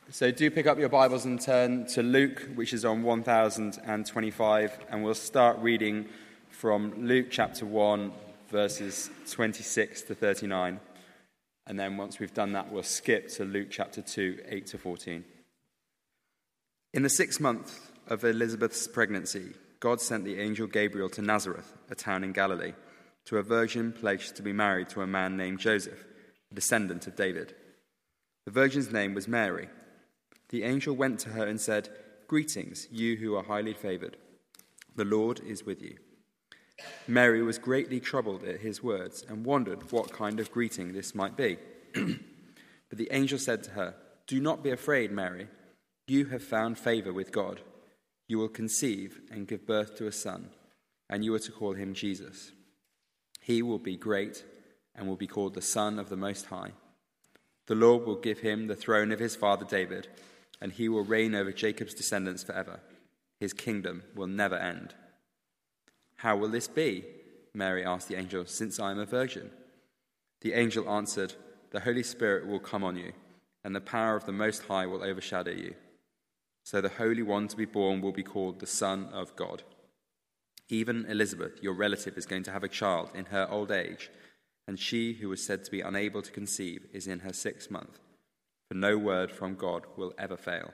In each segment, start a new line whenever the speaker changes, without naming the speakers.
So do pick up your Bibles and turn to Luke, which is on 1025, and we'll start reading from Luke chapter 1, verses 26 to 39. And then once we've done that, we'll skip to Luke chapter 2, 8 to 14. In the 6th month of Elizabeth's pregnancy, God sent the angel Gabriel to Nazareth, a town in Galilee, to a virgin pledged to be married to a man named Joseph, a descendant of David. The virgin's name was Mary. The angel went to her and said, "Greetings, you who are highly favored. The Lord is with you." Mary was greatly troubled at his words and wondered what kind of greeting this might be. But the angel said to her, "Do not be afraid, Mary. You have found favor with God. You will conceive and give birth to a son, and you are to call him Jesus. He will be great and will be called the Son of the Most High. The Lord will give him the throne of his father David, and he will reign over Jacob's descendants forever. His kingdom will never end." "How will this be?" Mary asked the angel, "since I am a virgin?" The angel answered, "The Holy Spirit will come on you, and the power of the Most High will overshadow you. So the Holy One to be born will be called the Son of God. Even Elizabeth, your relative, is going to have a child in her old age, and she who was said to be unable to conceive is in her 6th month. For no word from God will ever fail."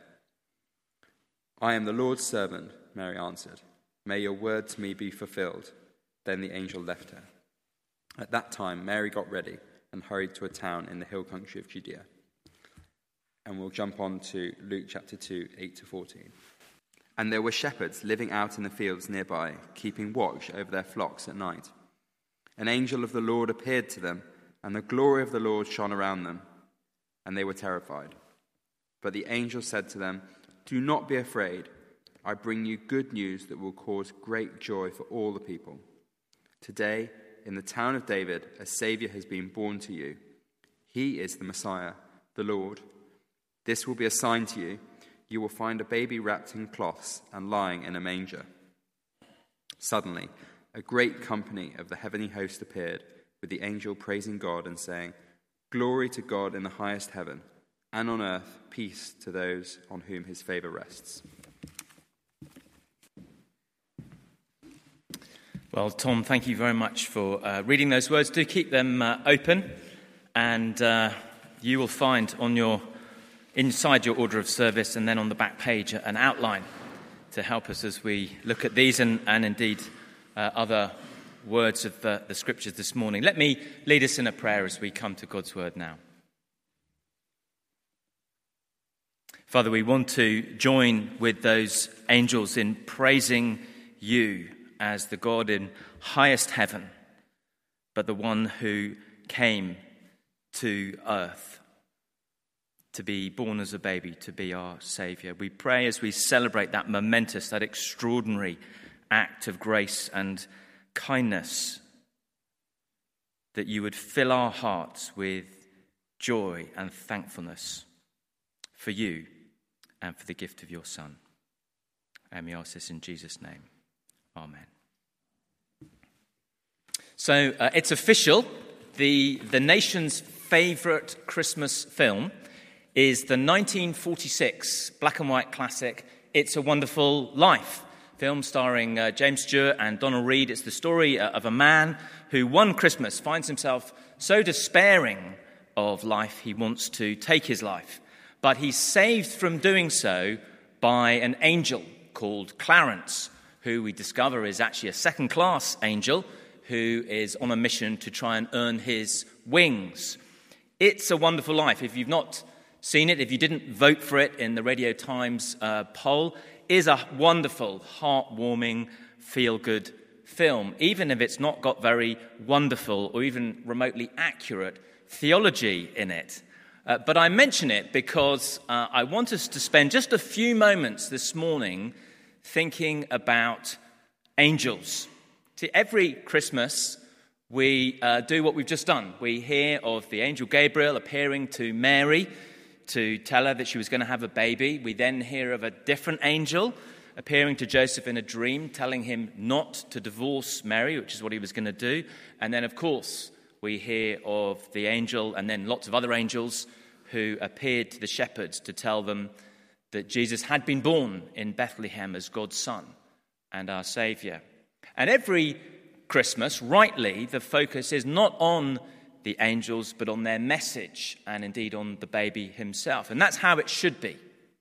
"I am the Lord's servant," Mary answered. "May your word to me be fulfilled." Then the angel left her. At that time, Mary got ready and hurried to a town in the hill country of Judea. And we'll jump on to Luke chapter 2, 8 to 14. "And there were shepherds living out in the fields nearby, keeping watch over their flocks at night. An angel of the Lord appeared to them, and the glory of the Lord shone around them, and they were terrified. But the angel said to them, 'Do not be afraid. I bring you good news that will cause great joy for all the people. Today, in the town of David, a Savior has been born to you. He is the Messiah, the Lord. This will be a sign to you. You will find a baby wrapped in cloths and lying in a manger.' Suddenly, a great company of the heavenly host appeared, with the angel praising God and saying, 'Glory to God in the highest heaven, and on earth peace to those on whom his favor rests.'"
Well, Tom, thank you very much for reading those words. Do keep them open, and you will find inside your order of service and then on the back page an outline to help us as we look at these and indeed other words of the scriptures this morning. Let me lead us in a prayer as we come to God's word now. Father, we want to join with those angels in praising you as the God in highest heaven, but the one who came to earth to be born as a baby, to be our Saviour. We pray as we celebrate that momentous, that extraordinary act of grace and kindness, that you would fill our hearts with joy and thankfulness for you and for the gift of your Son. And we ask this in Jesus' name. Amen. So it's official. The nation's favourite Christmas film is the 1946 black and white classic It's a Wonderful Life, film starring James Stewart and Donald Reed. It's the story of a man who one Christmas finds himself so despairing of life he wants to take his life. But he's saved from doing so by an angel called Clarence, who we discover is actually a second-class angel who is on a mission to try and earn his wings. It's a Wonderful Life. If you've not seen it, if you didn't vote for it in the Radio Times poll, is a wonderful, heartwarming, feel-good film, even if it's not got very wonderful or even remotely accurate theology in it. But I mention it because I want us to spend just a few moments this morning thinking about angels. See, every Christmas we do what we've just done. We hear of the angel Gabriel appearing to Mary to tell her that she was going to have a baby. We then hear of a different angel appearing to Joseph in a dream, telling him not to divorce Mary, which is what he was going to do. And then, of course, we hear of the angel and then lots of other angels who appeared to the shepherds to tell them that Jesus had been born in Bethlehem as God's son and our Saviour. And every Christmas, rightly, the focus is not on the angels, but on their message, and indeed on the baby himself. And that's how it should be.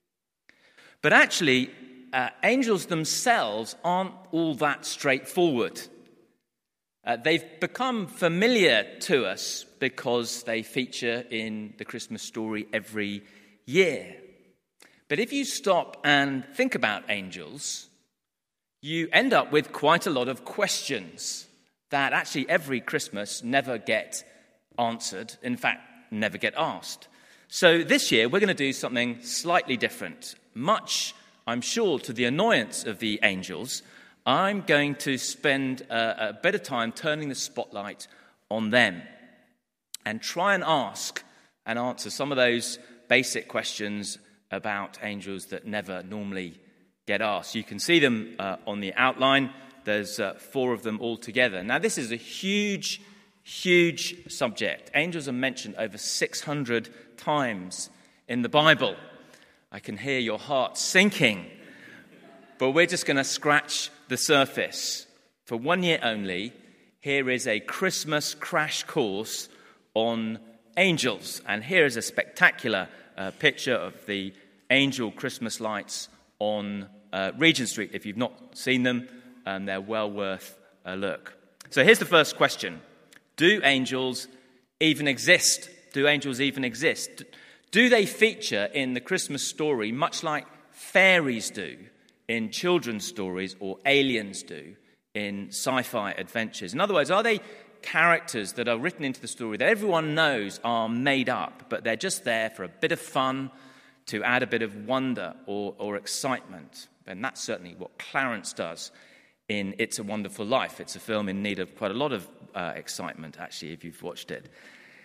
But actually, angels themselves aren't all that straightforward. They've become familiar to us because they feature in the Christmas story every year. But if you stop and think about angels, you end up with quite a lot of questions that actually every Christmas never get answered, in fact, never get asked. So this year, we're going to do something slightly different. Much, I'm sure, to the annoyance of the angels, I'm going to spend a bit of time turning the spotlight on them and try and ask and answer some of those basic questions about angels that never normally get asked. You can see them on the outline. There's 4 of them all together. Now, this is a huge subject. Angels are mentioned over 600 times in the Bible. I can hear your heart sinking. But we're just going to scratch the surface. For 1 year only, here is a Christmas crash course on angels. And here is a spectacular picture of the angel Christmas lights on Regent Street. If you've not seen them, they're well worth a look. So here's the first question. Do angels even exist? Do angels even exist? Do they feature in the Christmas story much like fairies do in children's stories or aliens do in sci-fi adventures? In other words, are they characters that are written into the story that everyone knows are made up, but they're just there for a bit of fun, to add a bit of wonder or excitement? And that's certainly what Clarence does in It's a Wonderful Life. It's a film in need of quite a lot of excitement, actually, if you've watched it.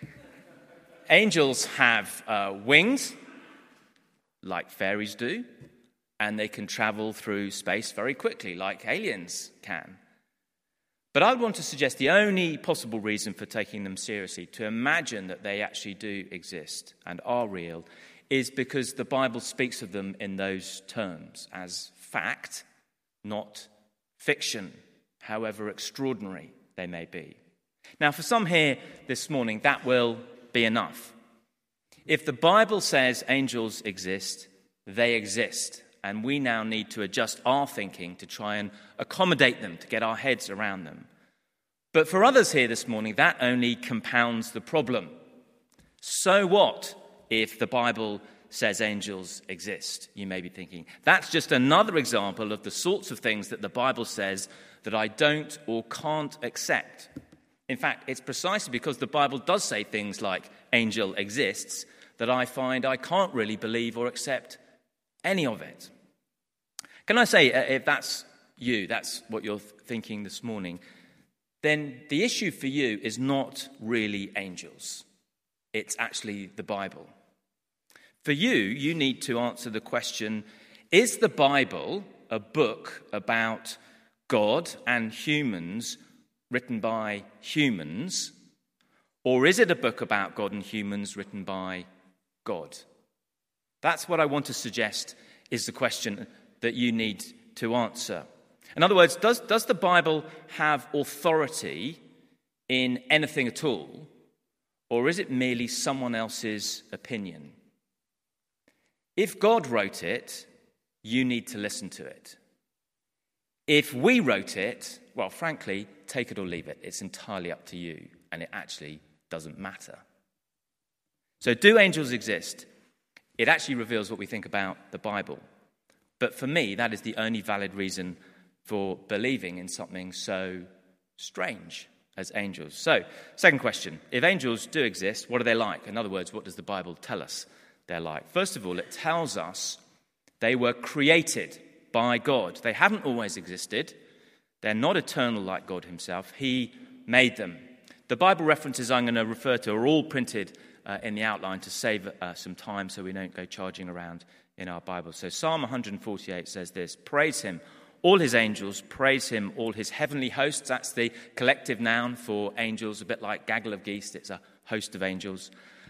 Angels have wings, like fairies do, and they can travel through space very quickly, like aliens can. But I would want to suggest the only possible reason for taking them seriously, to imagine that they actually do exist and are real, is because the Bible speaks of them in those terms, as fact, not fiction, however extraordinary they may be. Now, for some here this morning, that will be enough. If the Bible says angels exist, they exist, and we now need to adjust our thinking to try and accommodate them, to get our heads around them. But for others here this morning, that only compounds the problem. So what if the Bible says angels exist? You may be thinking, that's just another example of the sorts of things that the Bible says that I don't or can't accept. In fact, it's precisely because the Bible does say things like angel exists that I find I can't really believe or accept any of it. Can I say, if that's you, that's what you're thinking this morning, then the issue for you is not really angels. It's actually the Bible. For you, you need to answer the question, is the Bible a book about God and humans written by humans, or is it a book about God and humans written by God? That's what I want to suggest is the question that you need to answer. In other words, does the Bible have authority in anything at all, or is it merely someone else's opinion? If God wrote it, you need to listen to it. If we wrote it, well, frankly, take it or leave it. It's entirely up to you, and it actually doesn't matter. So, do angels exist? It actually reveals what we think about the Bible. But for me, that is the only valid reason for believing in something so strange as angels. So, second question. If angels do exist, what are they like? In other words, what does the Bible tell us they're like? First of all, it tells us they were created by God. They haven't always existed. They're not eternal like God himself. He made them. The Bible references I'm going to refer to are all printed in the outline to save some time so we don't go charging around in our Bible. So Psalm 148 says this: praise him, all his angels, praise him, all his heavenly hosts. That's the collective noun for angels, a bit like gaggle of geese. It's a host of angels.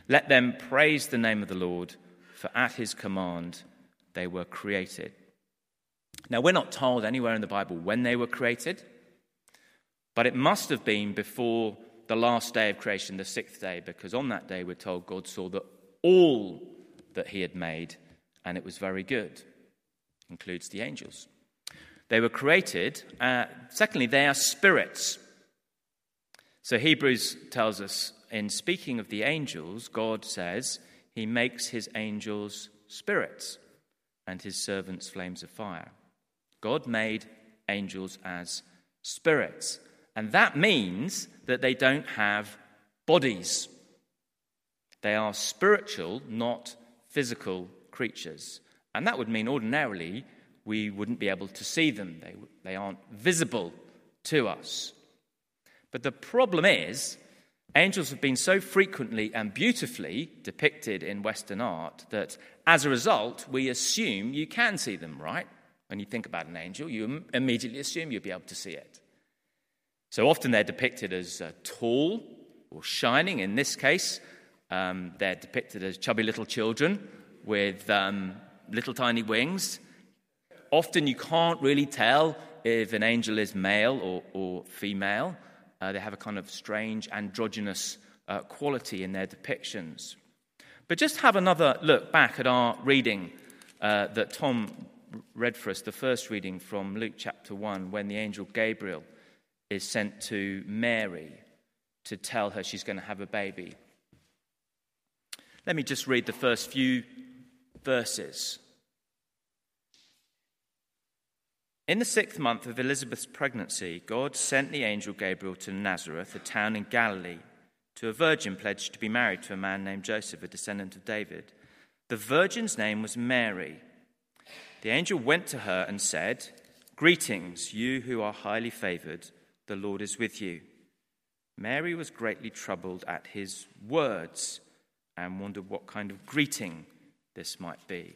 Let them praise the name of the Lord, for at his command they were created. Now, we're not told anywhere in the Bible when they were created, but it must have been before the last day of creation, the sixth day, because on that day we're told God saw that all that he had made, and it was very good. Includes the angels. They were created. Secondly, they are spirits. So Hebrews tells us, in speaking of the angels, God says he makes his angels spirits and his servants flames of fire. God made angels as spirits. And that means that they don't have bodies. They are spiritual, not physical creatures. And that would mean ordinarily we wouldn't be able to see them. They aren't visible to us. But the problem is, angels have been so frequently and beautifully depicted in Western art that as a result, we assume you can see them, right? When you think about an angel, you immediately assume you'll be able to see it. So often they're depicted as tall or shining. In this case, they're depicted as chubby little children with little tiny wings. Often you can't really tell if an angel is male or female. They have a kind of strange androgynous quality in their depictions. But just have another look back at our reading that Tom read for us, the first reading from Luke chapter 1, when the angel Gabriel is sent to Mary to tell her she's going to have a baby. Let me just read the first few verses. In the 6th month of Elizabeth's pregnancy, God sent the angel Gabriel to Nazareth, a town in Galilee, to a virgin pledged to be married to a man named Joseph, a descendant of David. The virgin's name was Mary. The angel went to her and said, "Greetings, you who are highly favored, the Lord is with you." Mary was greatly troubled at his words and wondered what kind of greeting this might be.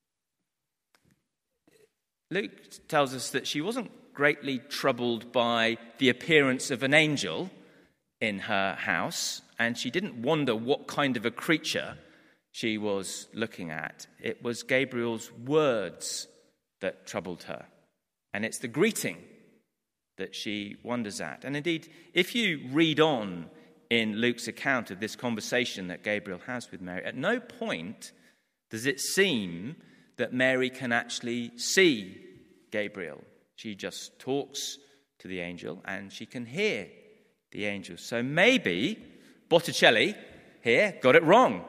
Luke tells us that she wasn't greatly troubled by the appearance of an angel in her house, and she didn't wonder what kind of a creature she was looking at. It was Gabriel's words that troubled her, and it's the greeting that she wonders at. And indeed, if you read on in Luke's account of this conversation that Gabriel has with Mary, at no point does it seem that Mary can actually see Gabriel. She just talks to the angel and she can hear the angel. So maybe Botticelli here got it wrong.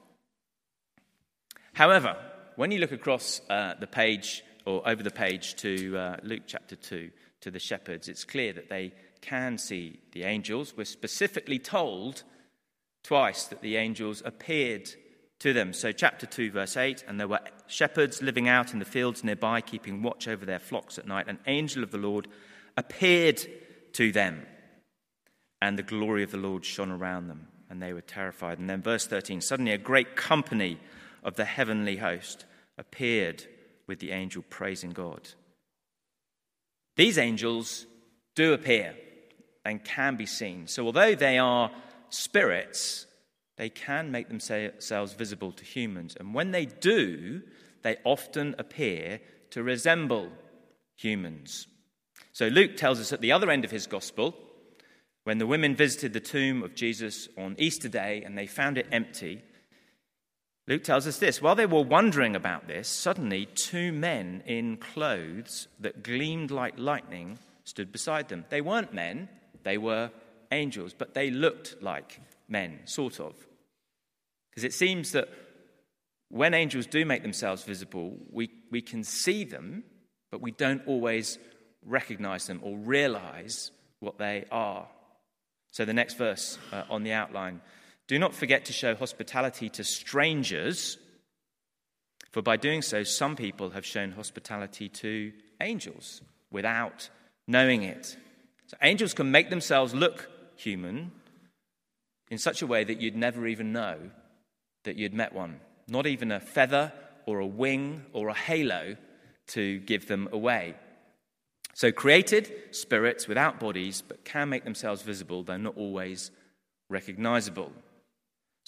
However, when you look across the page or over the page to Luke chapter 2, to the shepherds, it's clear that they can see the angels. We're specifically told twice that the angels appeared to them. So chapter 2, verse 8, "And there were shepherds living out in the fields nearby, keeping watch over their flocks at night. An angel of the Lord appeared to them, and the glory of the Lord shone around them, and they were terrified." And then verse 13, "Suddenly a great company of the heavenly host appeared with the angel praising God." These angels do appear and can be seen. So although they are spirits, they can make themselves visible to humans. And when they do, they often appear to resemble humans. So Luke tells us at the other end of his gospel, when the women visited the tomb of Jesus on Easter Day and they found it empty, Luke tells us this: while they were wondering about this, suddenly 2 men in clothes that gleamed like lightning stood beside them. They weren't men, they were angels, but they looked like men, sort of. Because it seems that when angels do make themselves visible, we can see them, but we don't always recognize them or realize what they are. So the next verse on the outline: "Do not forget to show hospitality to strangers, for by doing so, some people have shown hospitality to angels without knowing it." So angels can make themselves look human in such a way that you'd never even know that you'd met one. Not even a feather or a wing or a halo to give them away. So created spirits without bodies, but can make themselves visible, though not always recognizable.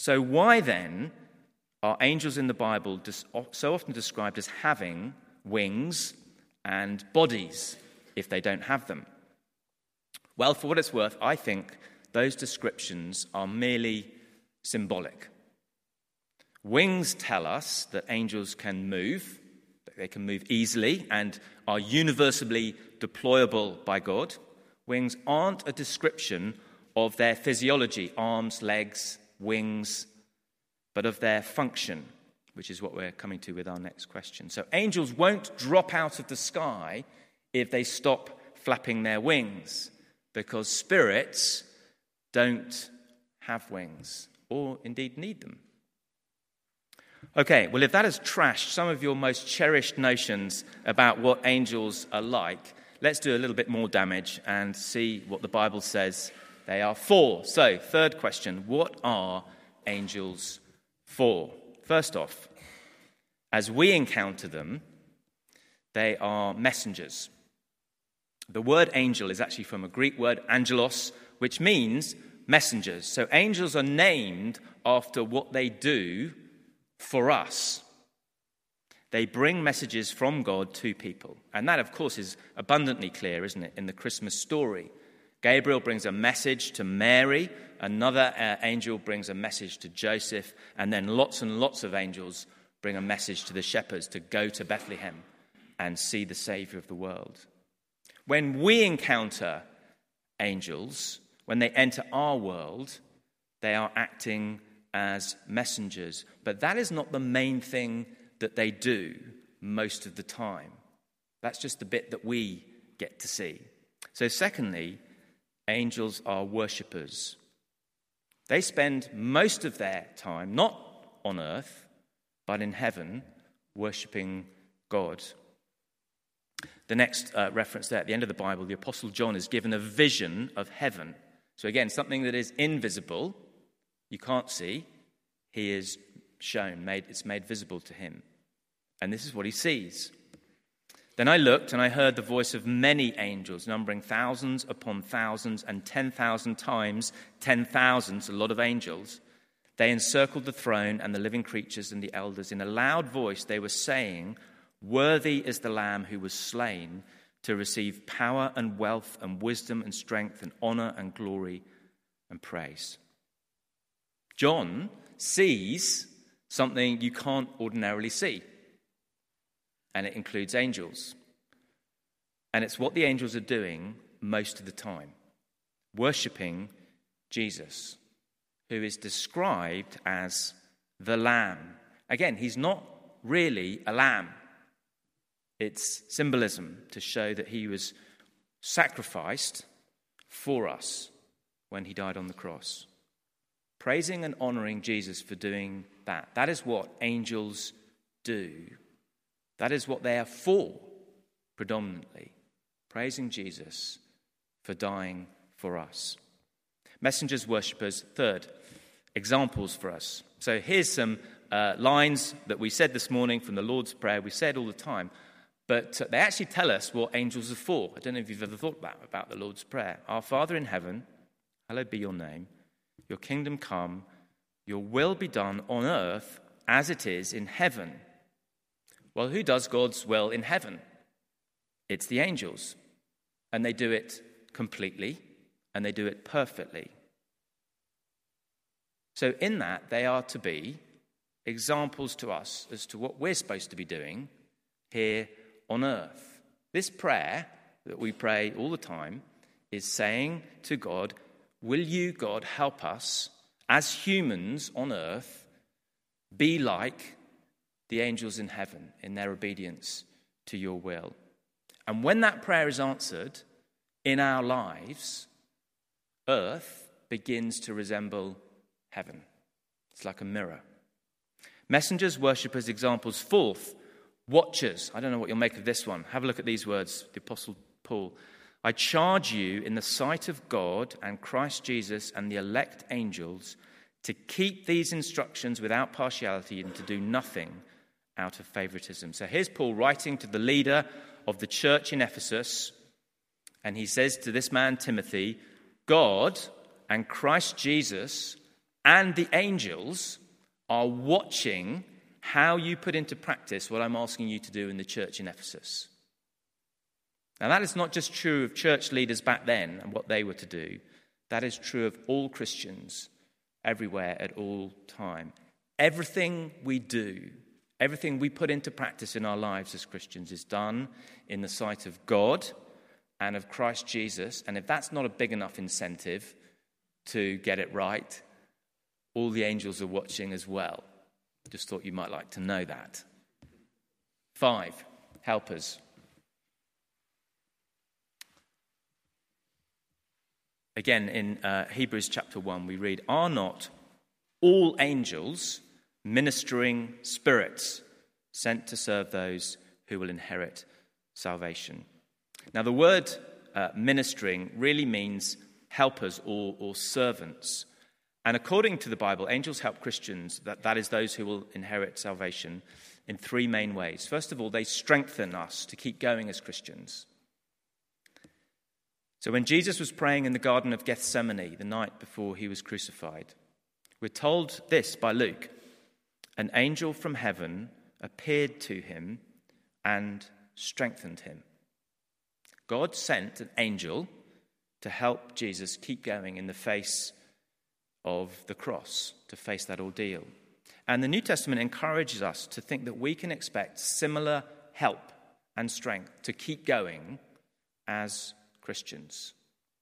So why then are angels in the Bible so often described as having wings and bodies if they don't have them? Well, for what it's worth, I think those descriptions are merely symbolic. Wings tell us that angels can move, that they can move easily and are universally deployable by God. Wings aren't a description of their physiology, arms, legs, wings, but of their function, which is what we're coming to with our next question. So angels won't drop out of the sky if they stop flapping their wings, because spirits don't have wings, or indeed need them. Okay, well, if that has trashed some of your most cherished notions about what angels are like, let's do a little bit more damage and see what the Bible says they are for. So, third question, what are angels for? First off, as we encounter them, they are messengers. The word angel is actually from a Greek word, angelos, which means messengers. So angels are named after what they do for us. They bring messages from God to people. And that, of course, is abundantly clear, isn't it, in the Christmas story. Gabriel brings a message to Mary, another angel brings a message to Joseph, and then lots and lots of angels bring a message to the shepherds to go to Bethlehem and see the Savior of the world. When we encounter angels, when they enter our world, they are acting as messengers. But that is not the main thing that they do most of the time. That's just the bit that we get to see. So secondly, angels are worshippers. They spend most of their time not on earth, but in heaven, worshipping God. The next reference there at the end of the Bible, the Apostle John is given a vision of heaven. So again, something that is invisible, you can't see, he is shown, it's made visible to him. And this is what he sees. Then I looked and I heard the voice of many angels, numbering thousands upon thousands and 10,000 times 10,000s, a lot of angels. They encircled the throne and the living creatures and the elders. In a loud voice they were saying, "Worthy is the Lamb who was slain to receive power and wealth and wisdom and strength and honor and glory and praise." John sees something you can't ordinarily see, and it includes angels. And it's what the angels are doing most of the time, worshipping Jesus, who is described as the Lamb. Again, he's not really a lamb. It's symbolism to show that he was sacrificed for us when he died on the cross. Praising and honoring Jesus for doing that. That is what angels do. That is what they are for, predominantly. Praising Jesus for dying for us. Messengers, worshippers. Third, examples for us. So here's some lines that we said this morning from the Lord's Prayer. We say it all the time. But they actually tell us what angels are for. I don't know if you've ever thought about the Lord's Prayer. Our Father in heaven, hallowed be your name. Your kingdom come. Your will be done on earth as it is in heaven. Well, who does God's will in heaven? It's the angels. And they do it completely, and they do it perfectly. So in that, they are to be examples to us as to what we're supposed to be doing here on earth. This prayer that we pray all the time is saying to God, will you, God, help us as humans on earth be like the angels in heaven in their obedience to your will? And when that prayer is answered in our lives, earth begins to resemble heaven. It's like a mirror. Messengers, worshippers, examples. Fourth, watchers. I don't know what you'll make of this one. Have a look at these words, the Apostle Paul. I charge you in the sight of God and Christ Jesus and the elect angels to keep these instructions without partiality and to do nothing out of favoritism. So here's Paul writing to the leader of the church in Ephesus, and he says to this man, Timothy, God and Christ Jesus and the angels are watching how you put into practice what I'm asking you to do in the church in Ephesus. Now, that is not just true of church leaders back then and what they were to do. That is true of all Christians everywhere at all time. Everything we do, everything we put into practice in our lives as Christians is done in the sight of God and of Christ Jesus. And if that's not a big enough incentive to get it right, all the angels are watching as well. Just thought you might like to know that. 5, helpers. Again, in Hebrews chapter 1, we read, "Are not all angels ministering spirits sent to serve those who will inherit salvation?" Now, the word ministering really means helpers or servants. And according to the Bible, angels help Christians, that is those who will inherit salvation, in 3 main ways. First of all, they strengthen us to keep going as Christians. So when Jesus was praying in the Garden of Gethsemane the night before he was crucified, we're told this by Luke: "An angel from heaven appeared to him and strengthened him." God sent an angel to help Jesus keep going in the face of the cross, to face that ordeal. And the New Testament encourages us to think that we can expect similar help and strength to keep going as Christians.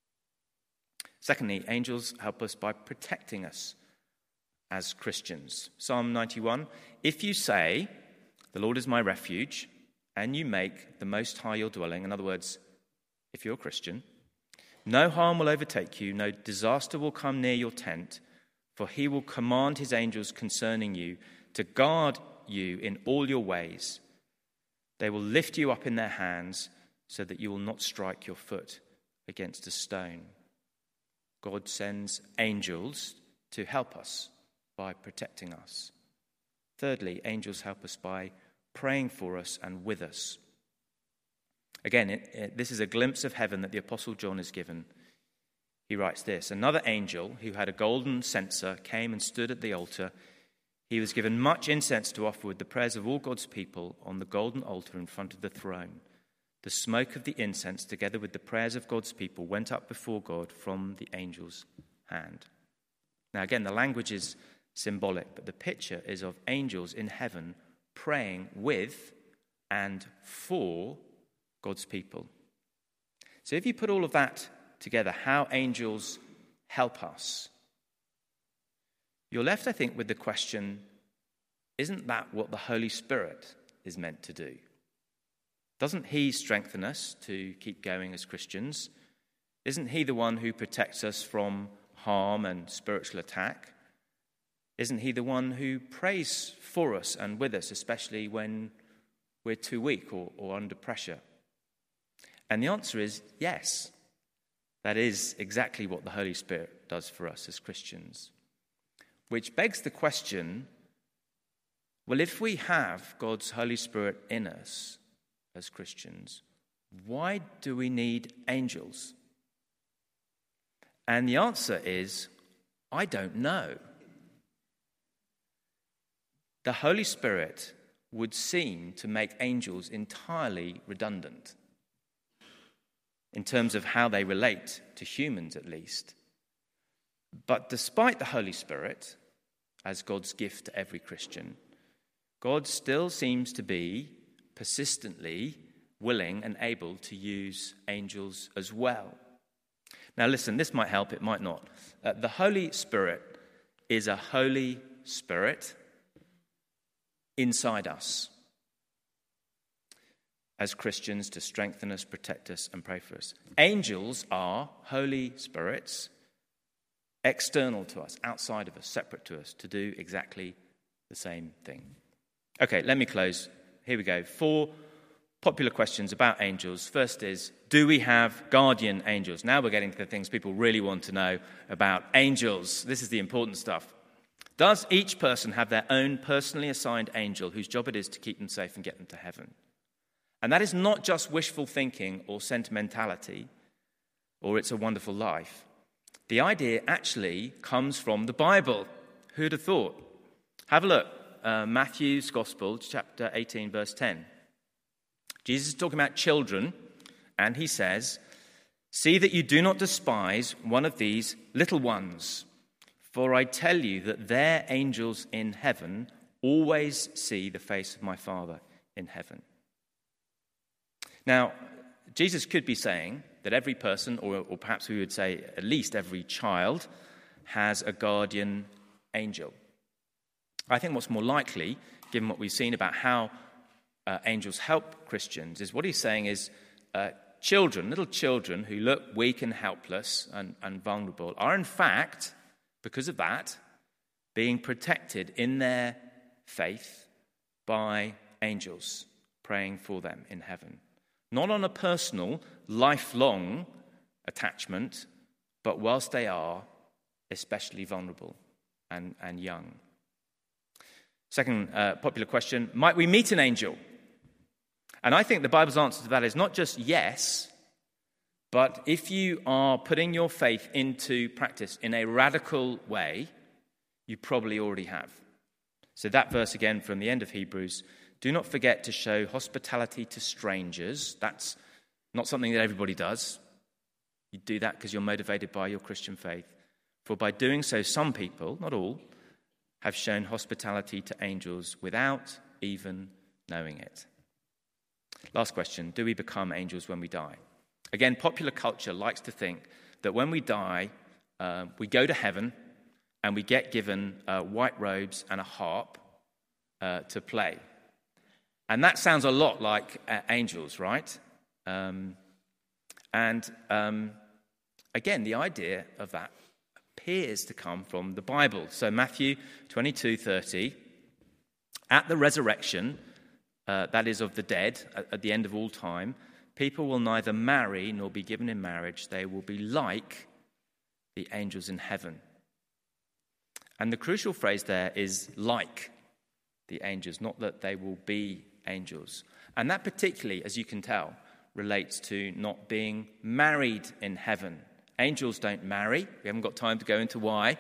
Secondly, angels help us by protecting us as Christians. Psalm 91, "If you say, 'The Lord is my refuge,' and you make the Most High your dwelling," in other words, if you're a Christian, "no harm will overtake you, no disaster will come near your tent, for he will command his angels concerning you to guard you in all your ways. They will lift you up in their hands so that you will not strike your foot against a stone." God sends angels to help us by protecting us. Thirdly, angels help us by praying for us and with us. Again, this is a glimpse of heaven that the Apostle John is given. He writes this: "Another angel who had a golden censer came and stood at the altar. He was given much incense to offer with the prayers of all God's people on the golden altar in front of the throne. The smoke of the incense, together with the prayers of God's people, went up before God from the angel's hand." Now again, the language is symbolic, but the picture is of angels in heaven praying with and for God's people. So if you put all of that together, how angels help us, you're left, I think, with the question, isn't that what the Holy Spirit is meant to do? Doesn't he strengthen us to keep going as Christians? Isn't he the one who protects us from harm and spiritual attack? Isn't he the one who prays for us and with us, especially when we're too weak or under pressure? And the answer is yes. That is exactly what the Holy Spirit does for us as Christians. Which begs the question, well, if we have God's Holy Spirit in us as Christians, why do we need angels? And the answer is, I don't know. The Holy Spirit would seem to make angels entirely redundant in terms of how they relate to humans, at least. But despite the Holy Spirit, as God's gift to every Christian, God still seems to be persistently willing and able to use angels as well. Now listen, this might help, it might not. The Holy Spirit is a Holy Spirit inside us as Christians to strengthen us, protect us, and pray for us. Angels are Holy Spirits external to us, outside of us, separate to us, to do exactly the same thing. Okay, let me close. Here we go. 4 popular questions about angels. First is, do we have guardian angels? Now we're getting to the things people really want to know about angels. This is the important stuff. Does each person have their own personally assigned angel whose job it is to keep them safe and get them to heaven? And that is not just wishful thinking or sentimentality, or it's a wonderful life. The idea actually comes from the Bible. Who'd have thought? Have a look. Matthew's Gospel, chapter 18, verse 10. Jesus is talking about children, and he says, "See that you do not despise one of these little ones, for I tell you that their angels in heaven always see the face of my Father in heaven." Now, Jesus could be saying that every person, or perhaps we would say at least every child, has a guardian angel. I think what's more likely, given what we've seen about how angels help Christians, is what he's saying is little children who look weak and helpless and vulnerable are in fact, because of that, being protected in their faith by angels praying for them in heaven. Not on a personal, lifelong attachment, but whilst they are especially vulnerable and young. Second popular question, might we meet an angel? And I think the Bible's answer to that is not just yes, but if you are putting your faith into practice in a radical way, you probably already have. So that verse again from the end of Hebrews, do not forget to show hospitality to strangers. That's not something that everybody does. You do that because you're motivated by your Christian faith. For by doing so, some people, not all, have shown hospitality to angels without even knowing it. Last question, do we become angels when we die? Again, popular culture likes to think that when we die, we go to heaven and we get given white robes and a harp to play. And that sounds a lot like angels, right? Again, the idea of that appears to come from the Bible. So Matthew 22:30, at the resurrection, that is of the dead, at the end of all time, people will neither marry nor be given in marriage. They will be like the angels in heaven. And the crucial phrase there is like the angels, not that they will be angels. And that particularly, as you can tell, relates to not being married in heaven. Angels don't marry. We haven't got time to go into why.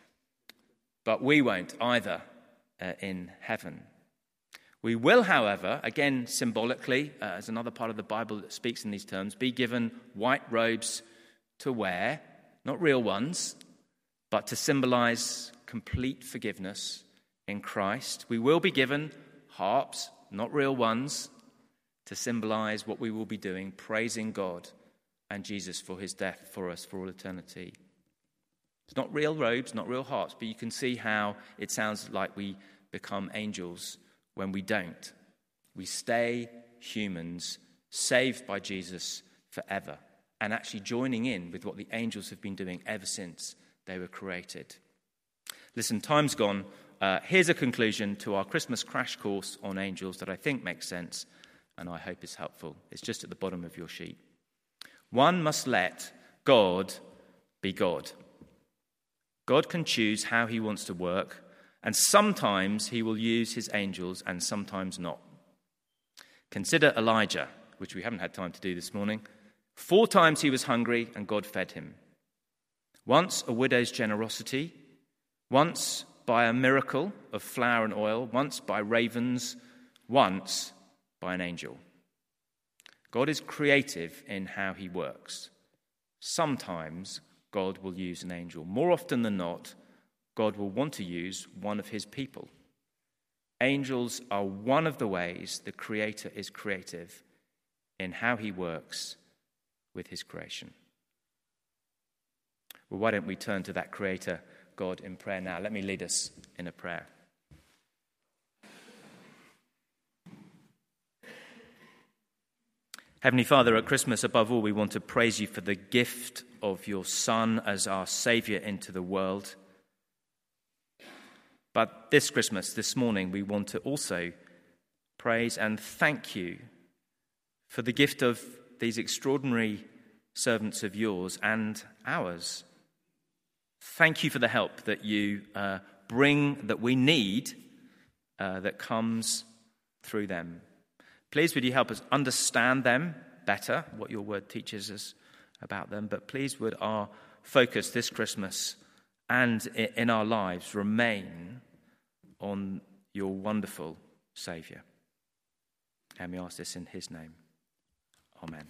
But we won't either in heaven. We will, however, again symbolically, as another part of the Bible that speaks in these terms, be given white robes to wear, not real ones, but to symbolize complete forgiveness in Christ. We will be given harps, not real ones, to symbolize what we will be doing, praising God and Jesus for his death for us for all eternity. It's not real robes, not real harps, but you can see how it sounds like we become angels when we don't. We stay humans, saved by Jesus forever, and actually joining in with what the angels have been doing ever since they were created. Listen, time's gone. Here's a conclusion to our Christmas crash course on angels that I think makes sense and I hope is helpful. It's just at the bottom of your sheet. One must let God be God. God can choose how he wants to work, and sometimes he will use his angels and sometimes not. Consider Elijah, which we haven't had time to do this morning. 4 times he was hungry and God fed him. Once a widow's generosity, once by a miracle of flour and oil, once by ravens, once by an angel. God is creative in how he works. Sometimes God will use an angel. More often than not, God will want to use one of his people. Angels are one of the ways the Creator is creative in how he works with his creation. Well, why don't we turn to that Creator God in prayer now? Let me lead us in a prayer. Heavenly Father, at Christmas, above all, we want to praise you for the gift of your Son as our Saviour into the world. But this Christmas, this morning, we want to also praise and thank you for the gift of these extraordinary servants of yours and ours. Thank you for the help that you bring, that we need, that comes through them. Please would you help us understand them better, what your word teaches us about them, but please would our focus this Christmas and in our lives remain on your wonderful Saviour. And we ask this in his name. Amen.